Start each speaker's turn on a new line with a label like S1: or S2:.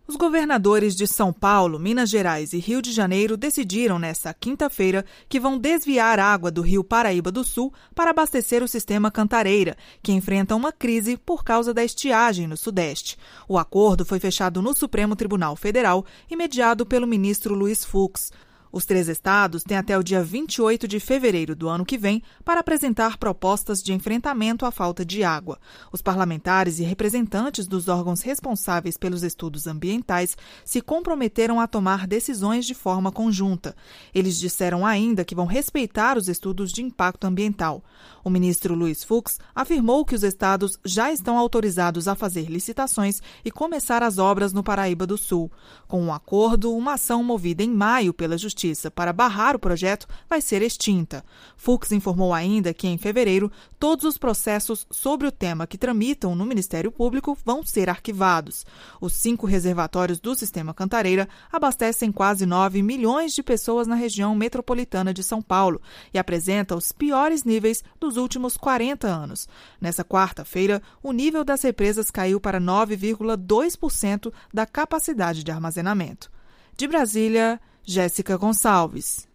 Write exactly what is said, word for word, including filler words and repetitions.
S1: Os governadores de São Paulo, Minas Gerais e Rio de Janeiro decidiram nesta quinta-feira que vão desviar água do rio Paraíba do Sul para abastecer o sistema Cantareira, que enfrenta uma crise por causa da estiagem no Sudeste. O acordo foi fechado no Supremo Tribunal Federal e mediado pelo ministro Luiz Fux. Os três estados têm até o dia vinte e oito de fevereiro do ano que vem para apresentar propostas de enfrentamento à falta de água. Os parlamentares e representantes dos órgãos responsáveis pelos estudos ambientais se comprometeram a tomar decisões de forma conjunta. Eles disseram ainda que vão respeitar os estudos de impacto ambiental. O ministro Luiz Fux afirmou que os estados já estão autorizados a fazer licitações e começar as obras no Paraíba do Sul. Com um acordo, uma ação movida em maio pela Justiça para barrar o projeto vai ser extinta. Fux informou ainda que, em fevereiro, todos os processos sobre o tema que tramitam no Ministério Público vão ser arquivados. Os cinco reservatórios do sistema Cantareira abastecem quase nove milhões de pessoas na região metropolitana de São Paulo e apresenta os piores níveis dos últimos quarenta anos. Nessa quarta-feira, o nível das represas caiu para nove vírgula dois por cento da capacidade de armazenamento. De Brasília, Jéssica Gonçalves.